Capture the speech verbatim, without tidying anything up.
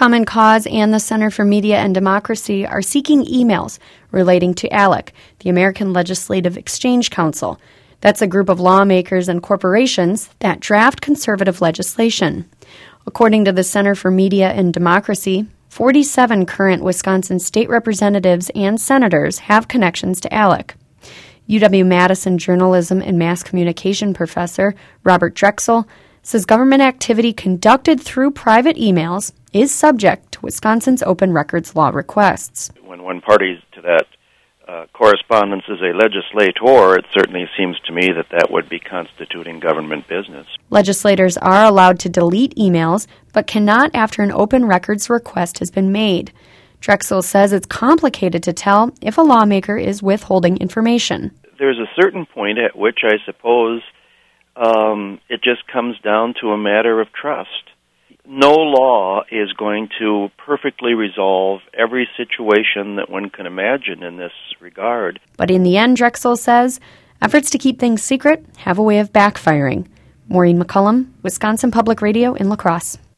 Common Cause and the Center for Media and Democracy are seeking emails relating to ALEC, the American Legislative Exchange Council. That's a group of lawmakers and corporations that draft conservative legislation. According to the Center for Media and Democracy, forty-seven current Wisconsin state representatives and senators have connections to ALEC. U W-Madison journalism and mass communication professor Robert Drexel says government activity conducted through private emails is subject to Wisconsin's open records law requests. When one party to that uh, correspondence is a legislator, it certainly seems to me that that would be constituting government business. Legislators are allowed to delete emails, but cannot after an open records request has been made. Drexel says it's complicated to tell if a lawmaker is withholding information. There's a certain point at which I suppose um, it just comes down to a matter of trust. No law is going to perfectly resolve every situation that one can imagine in this regard. But in the end, Drexel says, efforts to keep things secret have a way of backfiring. Maureen McCullum, Wisconsin Public Radio in La Crosse.